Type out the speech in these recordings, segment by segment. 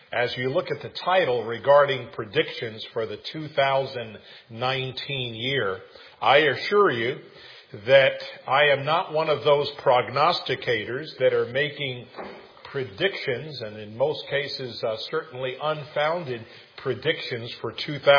As you look at the title regarding predictions for the 2019 year, I assure you that I am not one of those prognosticators that are making predictions, and in most cases certainly unfounded predictions for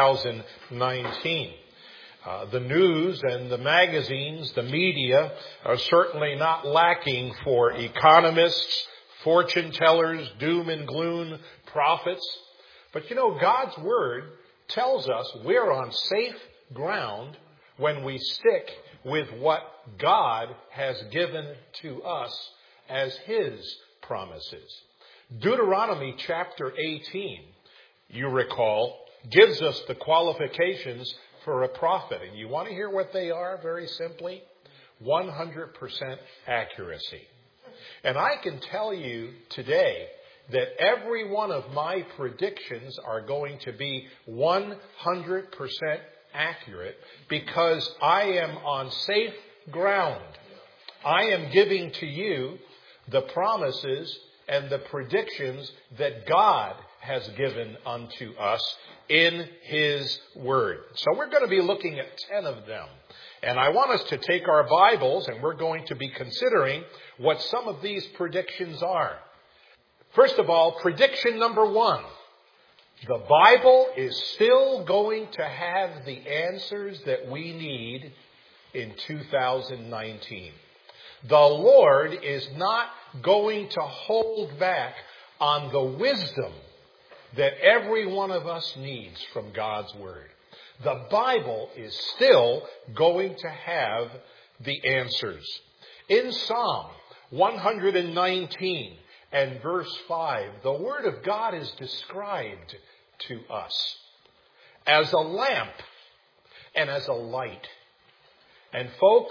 2019. The news and the magazines, the media, are certainly not lacking for economists, fortune tellers, doom and gloom prophets. But God's Word tells us we're on safe ground when we stick with what God has given to us as His promises. Deuteronomy chapter 18, you recall, gives us the qualifications for a prophet. And you want to hear what they are? Very simply, 100% accuracy. And I can tell you today that every one of my predictions are going to be 100% accurate because I am on safe ground. I am giving to you the promises and the predictions that God has given unto us in His Word. So we're going to be looking at 10 of them. And I want us to take our Bibles and we're going to be considering what some of these predictions are. First of all, prediction number 1. The Bible is still going to have the answers that we need in 2019. The Lord is not going to hold back on the wisdom that every one of us needs from God's Word. The Bible is still going to have the answers. In Psalm 119 and verse 5, the Word of God is described to us as a lamp and as a light. And folks,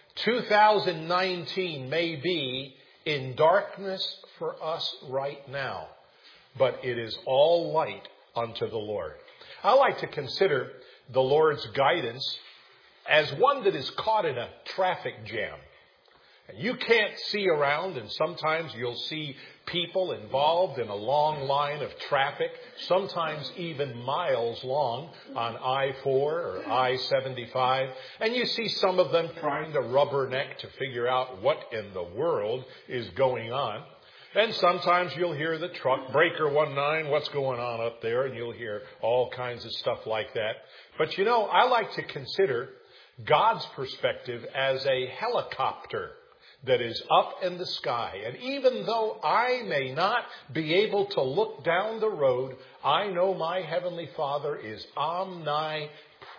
2019 may be in darkness for us right now, but it is all light unto the Lord. I like to consider the Lord's guidance as one that is caught in a traffic jam. You can't see around, and sometimes you'll see people involved in a long line of traffic, sometimes even miles long on I-4 or I-75. And you see some of them trying to rubberneck to figure out what in the world is going on. And sometimes you'll hear the truck, breaker 19, what's going on up there? And you'll hear all kinds of stuff like that. But I like to consider God's perspective as a helicopter that is up in the sky. And even though I may not be able to look down the road, I know my Heavenly Father is omnipresent.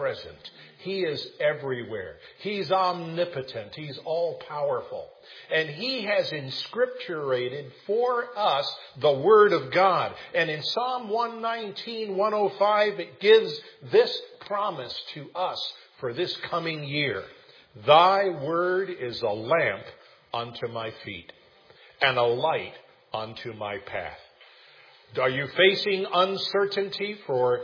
He is everywhere. He's omnipotent. He's all-powerful. And He has inscripturated for us the Word of God. And in Psalm 119, 105, it gives this promise to us for this coming year. Thy Word is a lamp unto my feet and a light unto my path. Are you facing uncertainty for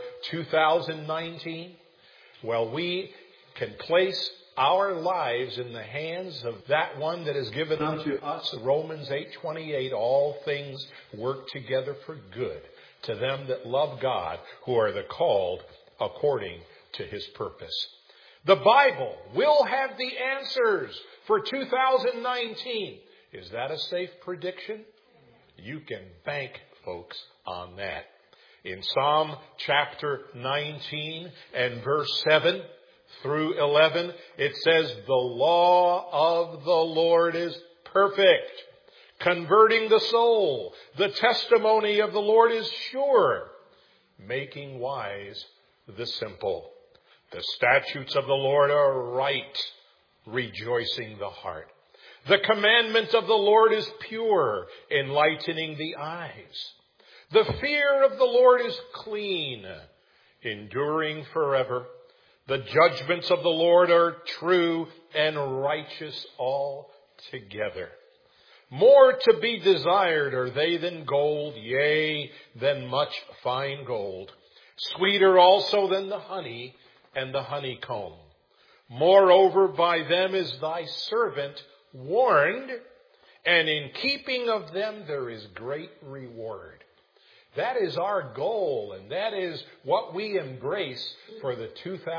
2019? Well, we can place our lives in the hands of that one that is given unto us. Romans 8:28, all things work together for good to them that love God, who are the called according to His purpose. The Bible will have the answers for 2019. Is that a safe prediction? You can bank, folks, on that. In Psalm chapter 19 and verse 7 through 11, it says, the law of the Lord is perfect, converting the soul. The testimony of the Lord is sure, making wise the simple. The statutes of the Lord are right, rejoicing the heart. The commandment of the Lord is pure, enlightening the eyes. The fear of the Lord is clean, enduring forever. The judgments of the Lord are true and righteous altogether. More to be desired are they than gold, yea, than much fine gold. Sweeter also than the honey and the honeycomb. Moreover, by them is thy servant warned, and in keeping of them there is great reward. That is our goal, and that is what we embrace for the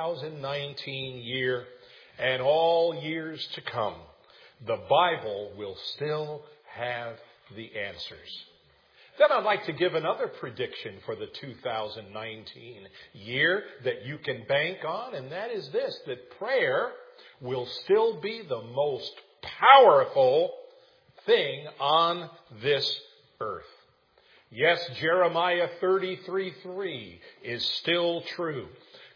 2019 year and all years to come. The Bible will still have the answers. Then I'd like to give another prediction for the 2019 year that you can bank on, and that is this, that prayer will still be the most powerful thing on this earth. Yes, Jeremiah 33:3 is still true.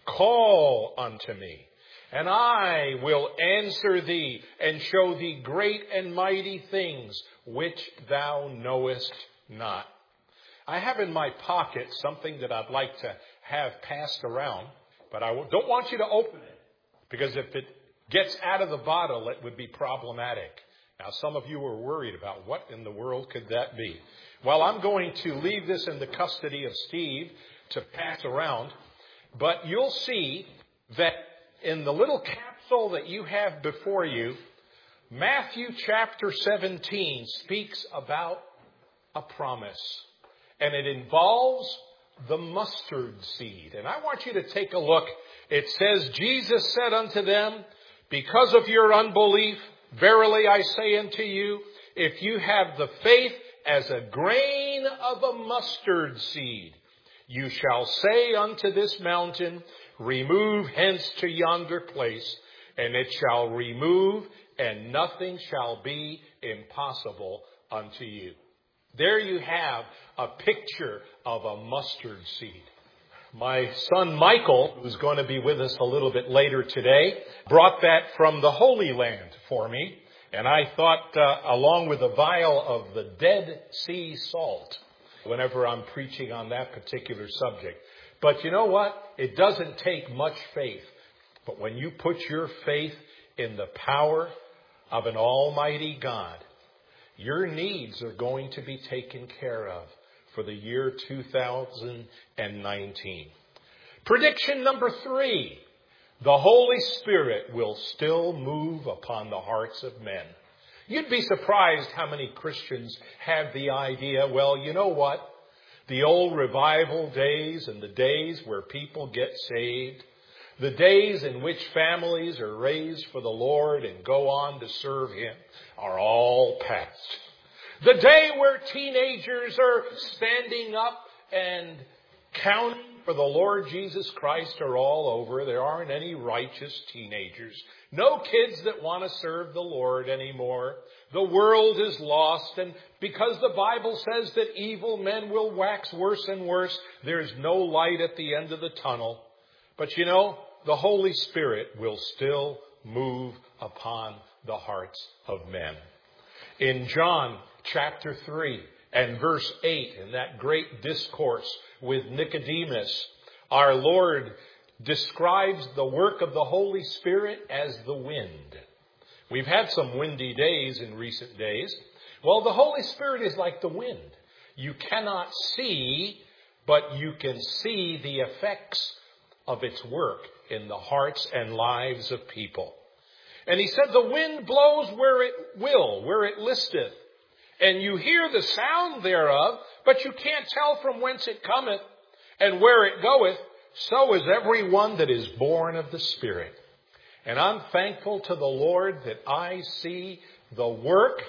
Call unto me, and I will answer thee and show thee great and mighty things which thou knowest not. I have in my pocket something that I'd like to have passed around, but I don't want you to open it, because if it gets out of the bottle, it would be problematic. Now, some of you are worried about what in the world could that be. Well, I'm going to leave this in the custody of Steve to pass around, but you'll see that in the little capsule that you have before you, Matthew chapter 17 speaks about a promise, and it involves the mustard seed. And I want you to take a look. It says, Jesus said unto them, because of your unbelief, verily I say unto you, if you have the faith as a grain of a mustard seed, you shall say unto this mountain, remove hence to yonder place, and it shall remove, and nothing shall be impossible unto you. There you have a picture of a mustard seed. My son Michael, who's going to be with us a little bit later today, brought that from the Holy Land for me. And I thought, along with a vial of the Dead Sea salt, whenever I'm preaching on that particular subject. But you know what? It doesn't take much faith. But when you put your faith in the power of an almighty God, your needs are going to be taken care of for the year 2019. Prediction number 3. The Holy Spirit will still move upon the hearts of men. You'd be surprised how many Christians have the idea, well, you know what? The old revival days and the days where people get saved, the days in which families are raised for the Lord and go on to serve Him, are all past. The day where teenagers are standing up and counting for the Lord Jesus Christ are all over. There aren't any righteous teenagers. No kids that want to serve the Lord anymore. The world is lost, and because the Bible says that evil men will wax worse and worse, there's no light at the end of the tunnel. But you know, the Holy Spirit will still move upon the hearts of men. In John chapter 3 and verse 8, in that great discourse with Nicodemus, our Lord describes the work of the Holy Spirit as the wind. We've had some windy days in recent days. Well, the Holy Spirit is like the wind. You cannot see, but you can see the effects of its work in the hearts and lives of people. And he said, the wind blows where it will, where it listeth. And you hear the sound thereof, but you can't tell from whence it cometh and where it goeth. So is every one that is born of the Spirit. And I'm thankful to the Lord that I see the work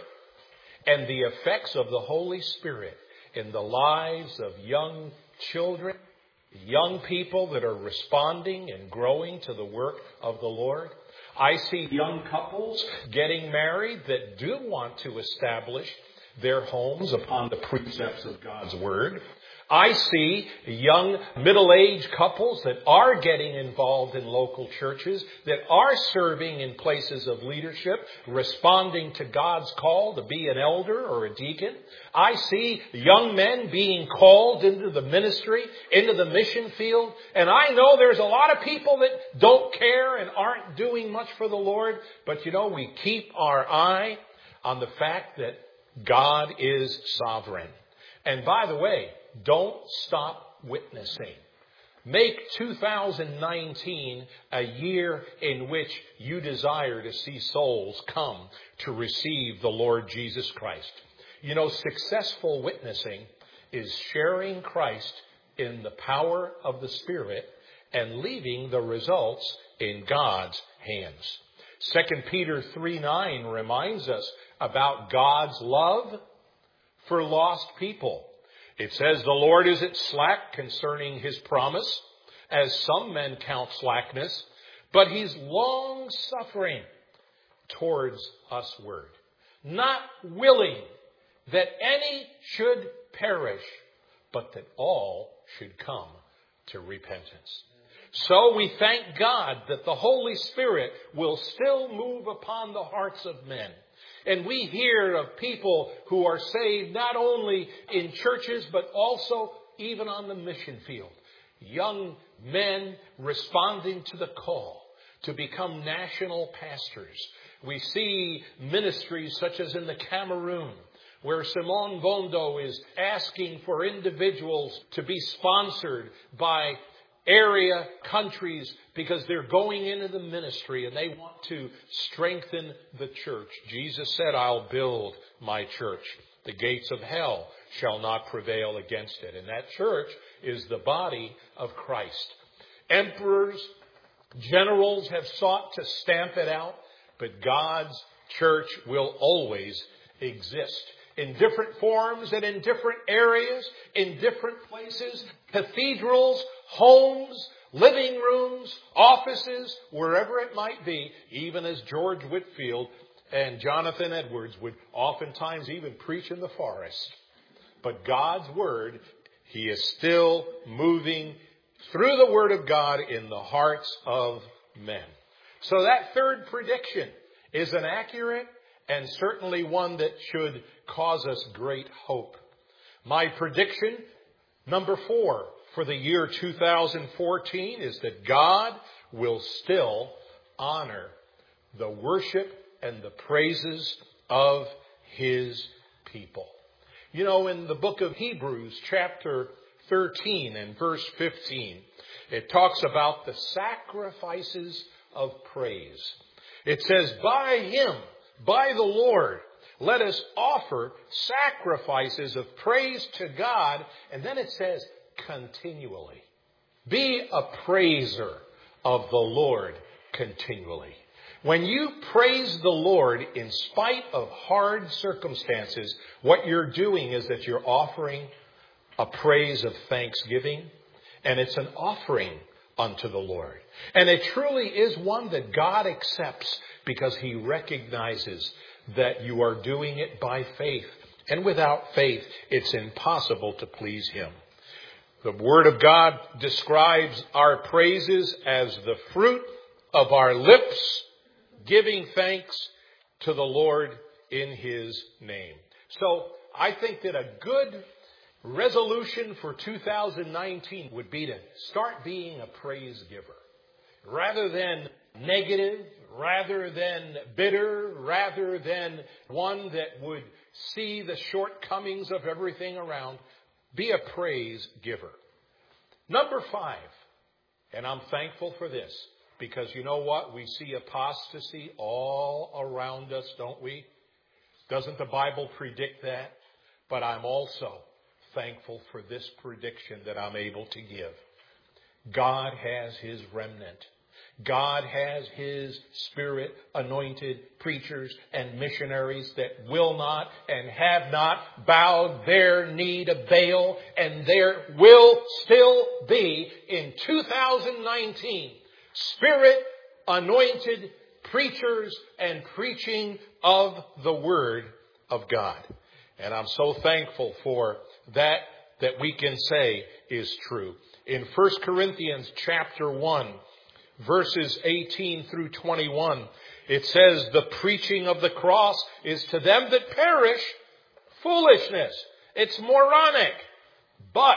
and the effects of the Holy Spirit in the lives of young children, young people that are responding and growing to the work of the Lord. I see young couples getting married that do want to establish their homes upon the precepts of God's Word. I see young middle-aged couples that are getting involved in local churches, that are serving in places of leadership, responding to God's call to be an elder or a deacon. I see young men being called into the ministry, into the mission field. And I know there's a lot of people that don't care and aren't doing much for the Lord. But you know, we keep our eye on the fact that God is sovereign. And by the way, don't stop witnessing. Make 2019 a year in which you desire to see souls come to receive the Lord Jesus Christ. You know, successful witnessing is sharing Christ in the power of the Spirit and leaving the results in God's hands. 2 Peter 3:9 reminds us about God's love for lost people. It says, "The Lord isn't slack concerning his promise, as some men count slackness, but he's long-suffering towards usward, not willing that any should perish, but that all should come to repentance." So we thank God that the Holy Spirit will still move upon the hearts of men. And we hear of people who are saved not only in churches, but also even on the mission field. Young men responding to the call to become national pastors. We see ministries such as in the Cameroon, where Simone Bondo is asking for individuals to be sponsored by area countries because they're going into the ministry and they want to strengthen the church. Jesus said, "I'll build my church. The gates of hell shall not prevail against it." And that church is the body of Christ. Emperors, generals have sought to stamp it out, but God's church will always exist in different forms and in different areas, in different places, cathedrals, homes, living rooms, offices, wherever it might be, even as George Whitefield and Jonathan Edwards would oftentimes even preach in the forest. But God's Word, He is still moving through the Word of God in the hearts of men. So that third prediction is an accurate and certainly one that should cause us great hope. My prediction, number 4, for the year 2014 is that God will still honor the worship and the praises of His people. You know, in the book of Hebrews, chapter 13 and verse 15, it talks about the sacrifices of praise. It says, "By Him, by the Lord, let us offer sacrifices of praise to God." And then it says, continually. Be a praiser of the Lord continually. When you praise the Lord in spite of hard circumstances, what you're doing is that you're offering a praise of thanksgiving, and it's an offering unto the Lord. And it truly is one that God accepts because He recognizes that you are doing it by faith. And without faith, it's impossible to please Him. The Word of God describes our praises as the fruit of our lips, giving thanks to the Lord in His name. So I think that a good resolution for 2019 would be to start being a praise giver. Rather than negative, rather than bitter, rather than one that would see the shortcomings of everything around, be a praise giver. Number 5, and I'm thankful for this, because you know what? We see apostasy all around us, don't we? Doesn't the Bible predict that? But I'm also thankful for this prediction that I'm able to give. God has His remnant. God has His Spirit-anointed preachers and missionaries that will not and have not bowed their knee to Baal, and there will still be in 2019 Spirit-anointed preachers and preaching of the Word of God. And I'm so thankful for that we can say is true. In 1 Corinthians chapter 1, verses 18 through 21, it says, "The preaching of the cross is to them that perish foolishness." It's moronic. "But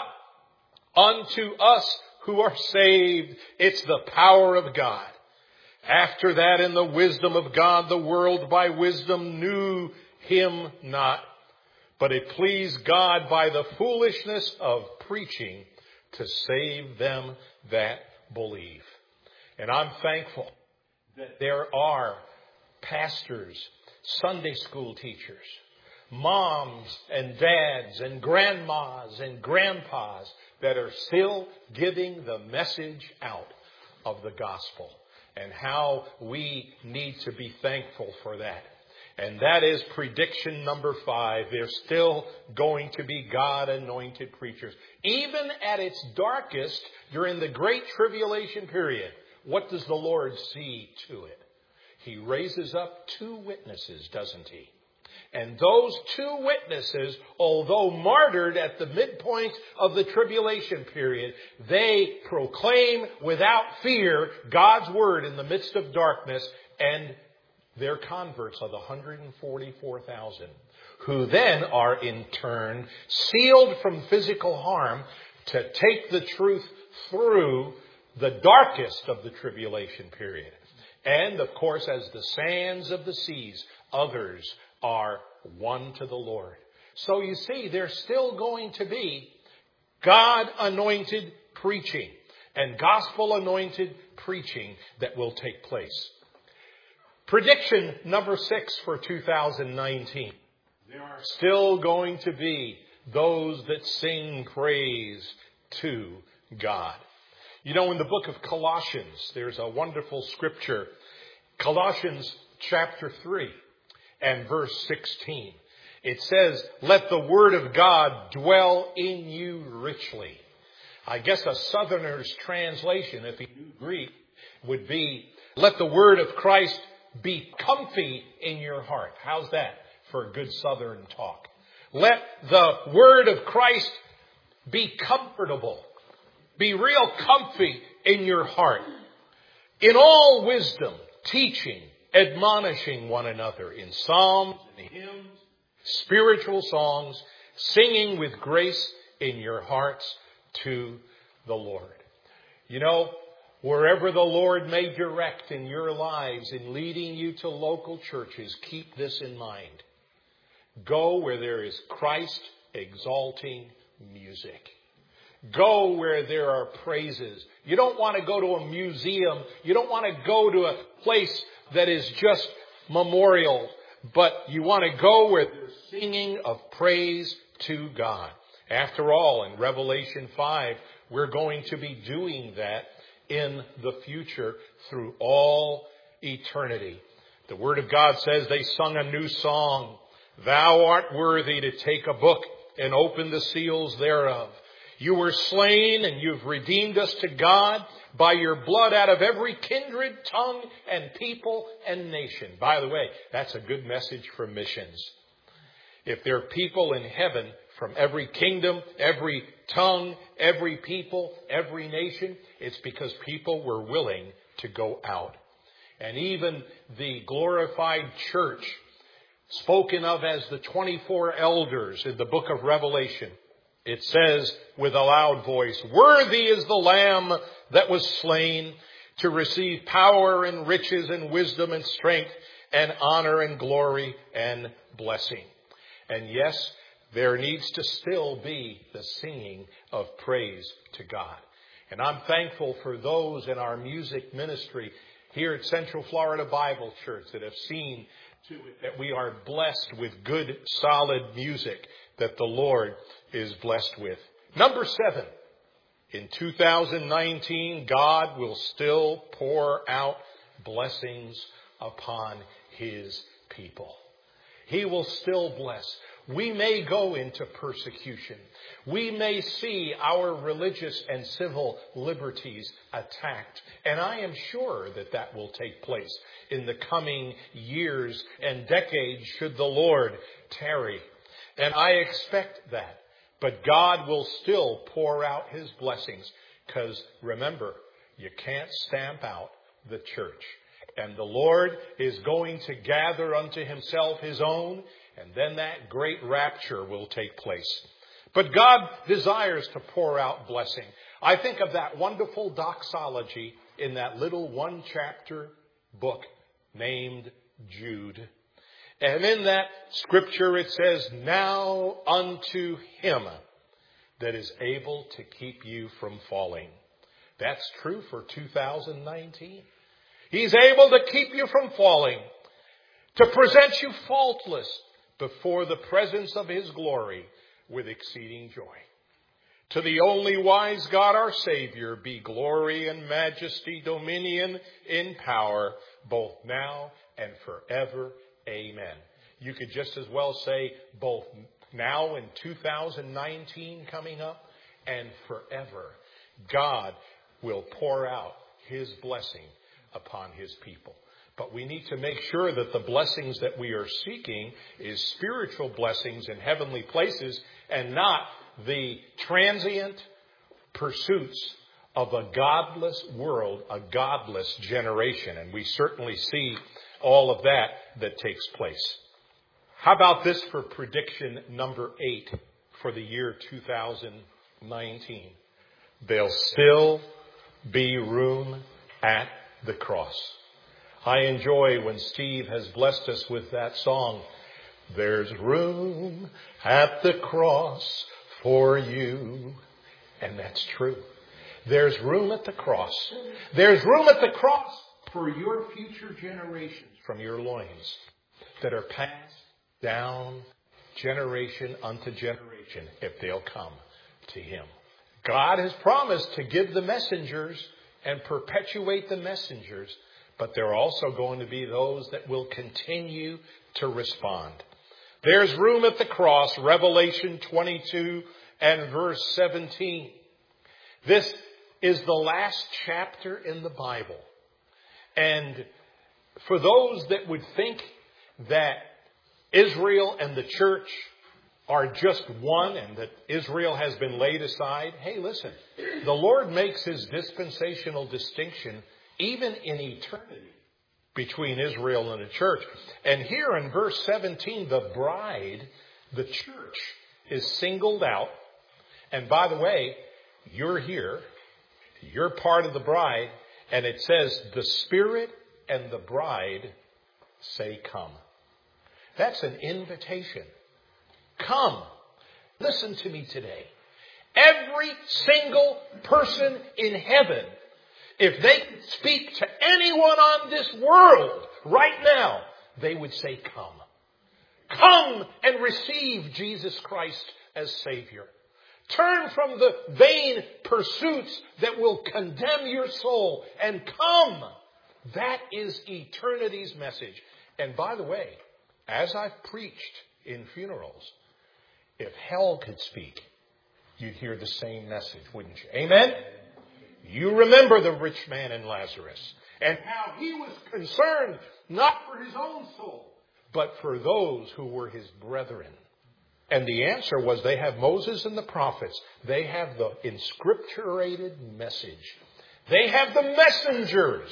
unto us who are saved, it's the power of God. After that, in the wisdom of God, the world by wisdom knew Him not. But it pleased God by the foolishness of preaching to save them that believe." And I'm thankful that there are pastors, Sunday school teachers, moms and dads and grandmas and grandpas that are still giving the message out of the gospel, and how we need to be thankful for that. And that is prediction number 5. There's still going to be God-anointed preachers. Even at its darkest during the Great Tribulation period, what does the Lord see to it? He raises up 2 witnesses, doesn't he? And those 2 witnesses, although martyred at the midpoint of the tribulation period, they proclaim without fear God's word in the midst of darkness, and their converts are the 144,000, who then are in turn sealed from physical harm to take the truth through the darkest of the tribulation period. And, of course, as the sands of the seas, others are won to the Lord. So you see, there's still going to be God-anointed preaching and gospel-anointed preaching that will take place. Prediction number 6 for 2019. There are still going to be those that sing praise to God. You know, in the book of Colossians, there's a wonderful scripture. Colossians chapter 3 and verse 16. It says, "Let the word of God dwell in you richly." I guess a southerner's translation, if he knew Greek, would be, "Let the word of Christ be comfy in your heart." How's that for a good southern talk? Let the word of Christ be comfortable. Be real comfy in your heart. In all wisdom, teaching, admonishing one another in psalms and hymns, spiritual songs, singing with grace in your hearts to the Lord. You know, wherever the Lord may direct in your lives in leading you to local churches, keep this in mind. Go where there is Christ-exalting music. Go where there are praises. You don't want to go to a museum. You don't want to go to a place that is just memorial. But you want to go where there's singing of praise to God. After all, in Revelation 5, we're going to be doing that in the future through all eternity. The Word of God says they sung a new song. "Thou art worthy to take a book and open the seals thereof. You were slain and you've redeemed us to God by your blood out of every kindred, tongue, and people and nation." By the way, that's a good message for missions. If there are people in heaven from every kingdom, every tongue, every people, every nation, it's because people were willing to go out. And even the glorified church, spoken of as the 24 elders in the book of Revelation, it says with a loud voice, "Worthy is the Lamb that was slain to receive power and riches and wisdom and strength and honor and glory and blessing." And yes, there needs to still be the singing of praise to God. And I'm thankful for those in our music ministry here at Central Florida Bible Church that have seen to it that we are blessed with good, solid music that the Lord is blessed with. Number 7, in 2019, God will still pour out blessings upon His people. He will still bless. We may go into persecution. We may see our religious and civil liberties attacked. And I am sure that that will take place in the coming years and decades should the Lord tarry. And I expect that. But God will still pour out His blessings. Because remember, you can't stamp out the church. And the Lord is going to gather unto Himself His own. And then that great rapture will take place. But God desires to pour out blessing. I think of that wonderful doxology in that little 1-chapter book named Jude. And in that scripture it says, "Now unto Him that is able to keep you from falling." That's true for 2019. He's able to keep you from falling, to present you faultless before the presence of his glory with exceeding joy. To the only wise God our Savior be glory and majesty, dominion in power, both now and forever. Amen. You could just as well say both now in 2019 coming up and forever. God will pour out his blessing upon his people. But we need to make sure that the blessings that we are seeking is spiritual blessings in heavenly places and not the transient pursuits of a godless world, a godless generation. And we certainly see all of that takes place. How about this for prediction number 8 for the year 2019? There'll still be room at the cross. I enjoy when Steve has blessed us with that song. There's room at the cross for you. And that's true. There's room at the cross. There's room at the cross for your future generations from your loins that are passed down generation unto generation if they'll come to him. God has promised to give the messengers and perpetuate the messengers, but there are also going to be those that will continue to respond. There's room at the cross, Revelation 22 and verse 17. This is the last chapter in the Bible. And for those that would think that Israel and the church are just one and that Israel has been laid aside, hey, listen, the Lord makes his dispensational distinction even in eternity between Israel and the church. And here in verse 17, the bride, the church, is singled out. And by the way, you're here. You're part of the bride. And it says, the Spirit and the bride say, come. That's an invitation. Come. Listen to me today. Every single person in heaven, if they could speak to anyone on this world right now, they would say, come. Come and receive Jesus Christ as Savior. Turn from the vain pursuits that will condemn your soul and come. That is eternity's message. And by the way, as I've preached in funerals, if hell could speak, you'd hear the same message, wouldn't you? Amen? You remember the rich man and Lazarus and how he was concerned not for his own soul, but for those who were his brethren. And the answer was they have Moses and the prophets. They have the inscripturated message. They have the messengers.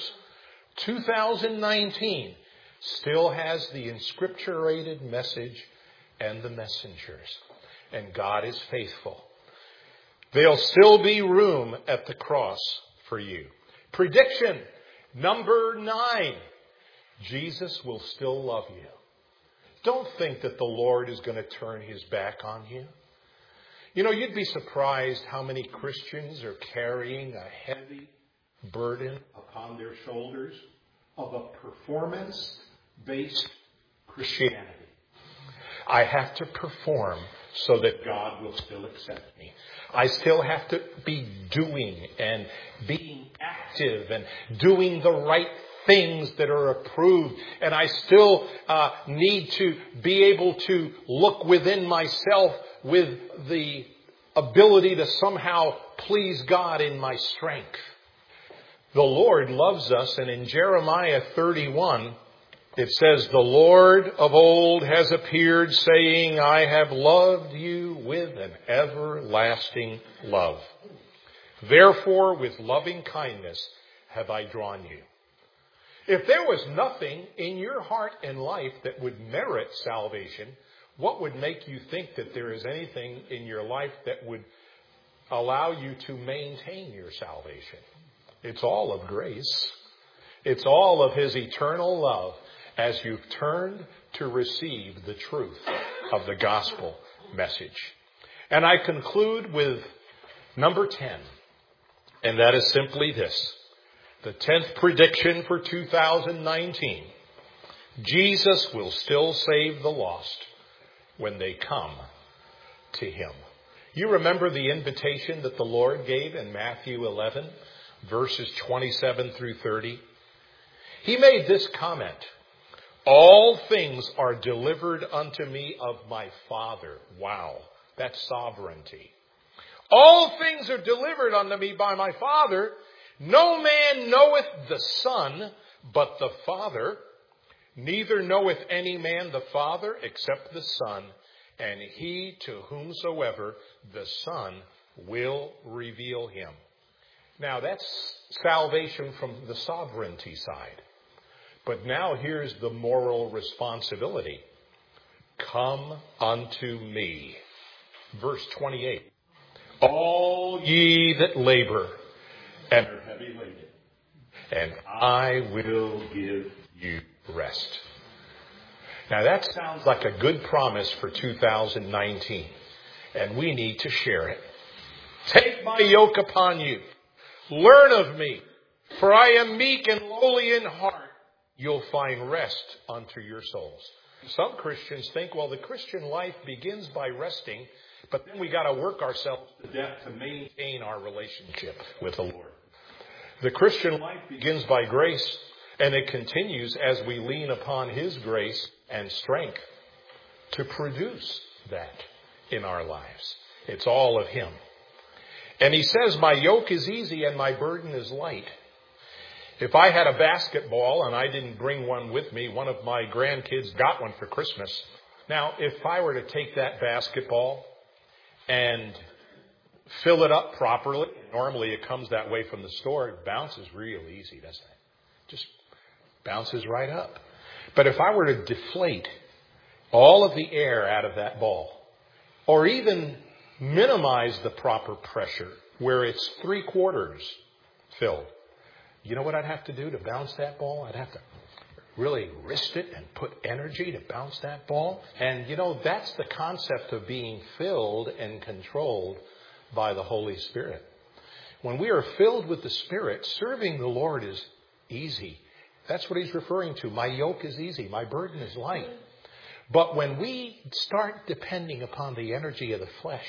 2019 still has the inscripturated message and the messengers. And God is faithful. There'll still be room at the cross for you. Prediction number 9. Jesus will still love you. Don't think that the Lord is going to turn his back on you. You know, you'd be surprised how many Christians are carrying a heavy burden upon their shoulders of a performance-based Christianity. I have to perform so that God will still accept me. I still have to be doing and being active and doing the right things that are approved. And I still need to be able to look within myself with the ability to somehow please God in my strength. The Lord loves us, and in Jeremiah 31, it says, the Lord of old has appeared, saying, I have loved you with an everlasting love. Therefore, with loving kindness have I drawn you. If there was nothing in your heart and life that would merit salvation, what would make you think that there is anything in your life that would allow you to maintain your salvation? It's all of grace. It's all of his eternal love as you've turned to receive the truth of the gospel message. And I conclude with number 10, and that is simply this. The 10th prediction for 2019. Jesus will still save the lost when they come to him. You remember the invitation that the Lord gave in Matthew 11, verses 27 through 30? He made this comment, all things are delivered unto me of my Father. Wow, that's sovereignty. All things are delivered unto me by my Father. No man knoweth the Son, but the Father. Neither knoweth any man the Father except the Son, and he to whomsoever the Son will reveal him. Now that's salvation from the sovereignty side. But now here's the moral responsibility. Come unto me. Verse 28. All ye that labor and are heavy laden, and I will give you rest. Now that sounds like a good promise for 2019. And we need to share it. Take my yoke upon you. Learn of me. For I am meek and lowly in heart. You'll find rest unto your souls. Some Christians think, well, the Christian life begins by resting, but then we got to work ourselves to death to maintain our relationship with the Lord. The Christian life begins by grace, and it continues as we lean upon his grace and strength to produce that in our lives. It's all of him. And he says, my yoke is easy and my burden is light. If I had a basketball and I didn't bring one with me, one of my grandkids got one for Christmas. Now, if I were to take that basketball and fill it up properly, normally it comes that way from the store, it bounces real easy, doesn't it? Just bounces right up. But if I were to deflate all of the air out of that ball, or even minimize the proper pressure where it's 3/4 filled, you know what I'd have to do to bounce that ball? I'd have to really wrist it and put energy to bounce that ball. And that's the concept of being filled and controlled by the Holy Spirit. When we are filled with the Spirit, serving the Lord is easy. That's what he's referring to. My yoke is easy. My burden is light. But when we start depending upon the energy of the flesh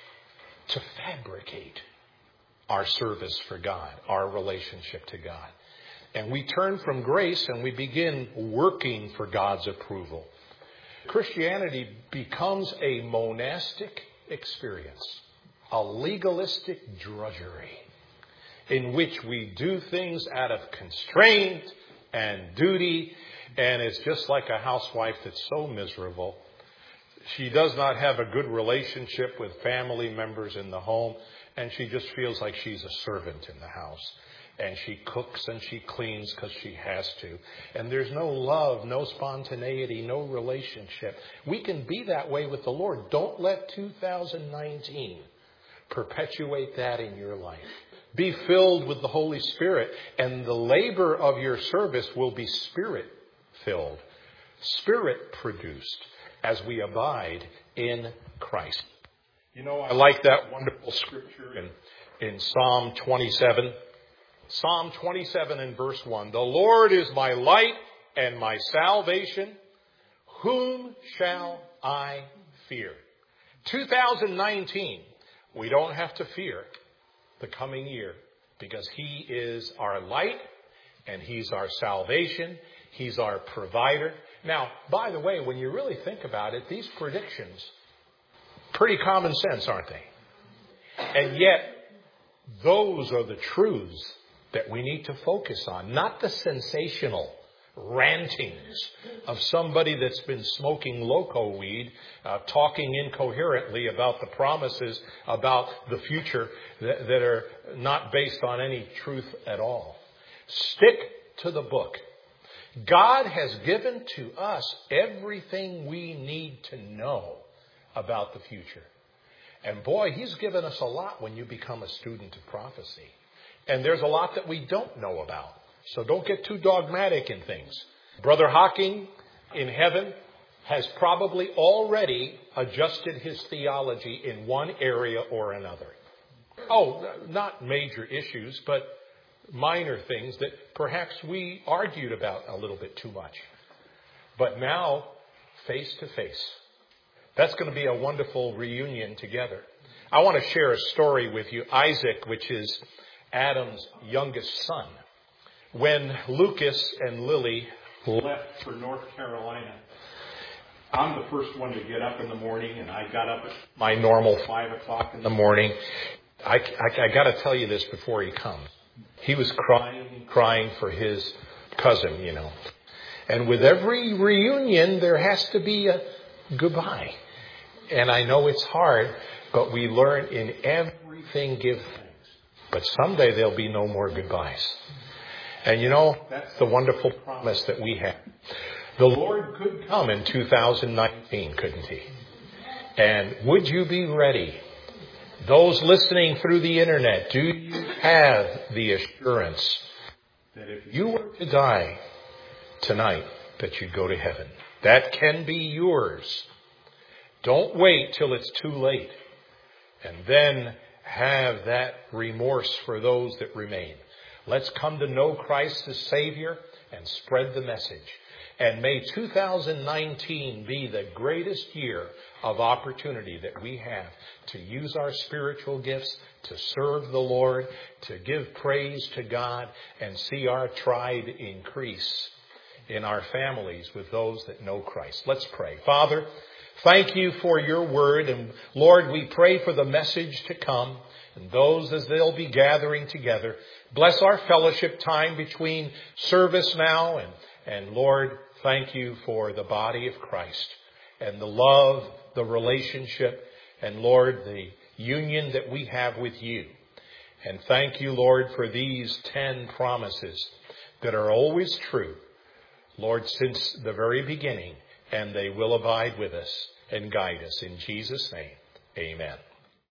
to fabricate our service for God, our relationship to God, and we turn from grace and we begin working for God's approval, Christianity becomes a monastic experience, a legalistic drudgery in which we do things out of constraint and duty, and it's just like a housewife that's so miserable. She does not have a good relationship with family members in the home, and she just feels like she's a servant in the house. And she cooks and she cleans because she has to. And there's no love, no spontaneity, no relationship. We can be that way with the Lord. Don't let 2019 perpetuate that in your life. Be filled with the Holy Spirit, and the labor of your service will be Spirit-filled, Spirit-produced, as we abide in Christ. I like that wonderful scripture in Psalm 27. Psalm 27 and verse 1. The Lord is my light and my salvation. Whom shall I fear? 2019, we don't have to fear the coming year because he is our light and he's our salvation. He's our provider. Now, by the way, when you really think about it, these predictions, pretty common sense, aren't they? And yet, those are the truths that we need to focus on, not the sensational rantings of somebody that's been smoking loco weed, talking incoherently about the promises about the future that are not based on any truth at all. Stick to the book. God has given to us everything we need to know about the future. And boy, he's given us a lot when you become a student of prophecy. And there's a lot that we don't know about. So don't get too dogmatic in things. Brother Hawking in heaven has probably already adjusted his theology in one area or another. Oh, not major issues, but minor things that perhaps we argued about a little bit too much. But now, face to face, That's going to be a wonderful reunion together. I want to share a story with you. Isaac, which is Adam's youngest son. When Lucas and Lily left for North Carolina, I'm the first one to get up in the morning, and I got up at my normal 5 o'clock in the morning. I got to tell you this before he comes. He was crying for his cousin, you know. And with every reunion, there has to be a goodbye. And I know it's hard, but we learn in everything give thanks. But someday there'll be no more goodbyes. And you know, that's the wonderful promise that we have. The Lord could come in 2019, couldn't he? And would you be ready? Those listening through the internet, do you have the assurance that if you were to die tonight, that you'd go to heaven? That can be yours. Don't wait till it's too late and then have that remorse for those that remain. Let's come to know Christ as Savior and spread the message. And may 2019 be the greatest year of opportunity that we have to use our spiritual gifts, to serve the Lord, to give praise to God, and see our tribe increase in our families with those that know Christ. Let's pray. Father, thank you for your word. And Lord, we pray for the message to come and those as they'll be gathering together. Bless our fellowship time between service now. And Lord, thank you for the body of Christ and the love, the relationship, and Lord, the union that we have with you. And thank you, Lord, for these 10 promises that are always true, Lord, since the very beginning, and they will abide with us and guide us. In Jesus' name, amen.